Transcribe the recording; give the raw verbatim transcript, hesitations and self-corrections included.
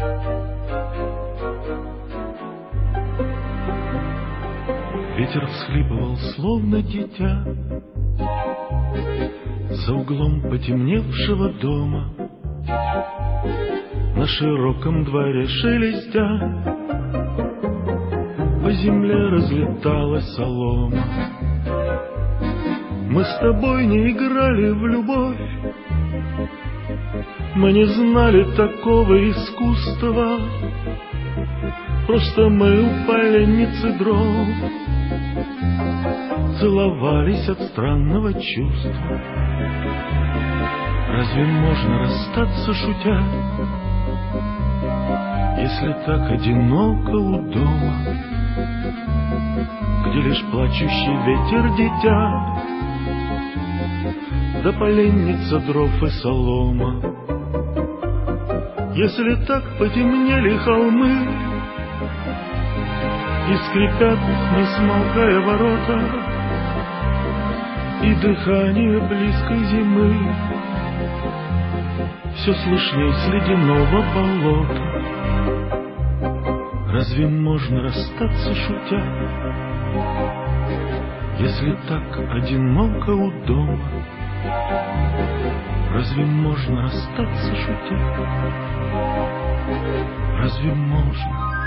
Ветер всхлипывал, словно дитя, за углом потемневшего дома. На широком дворе шелестя по земле разлеталась солома. Мы с тобой не играли в любовь, мы не знали такого искусства. Просто мы у поленницы дров целовались от странного чувства. Разве можно расстаться, шутя, если так одиноко у дома, где лишь плачущий ветер дитя, да поленница дров и солома? Если так потемнели холмы и скрипят, не смолкая, ворота, и дыхание близкой зимы все слышней с ледяного болота, разве можно расстаться, шутя, если так одиноко у дома? Разве можно расстаться, шутя? Разве можно?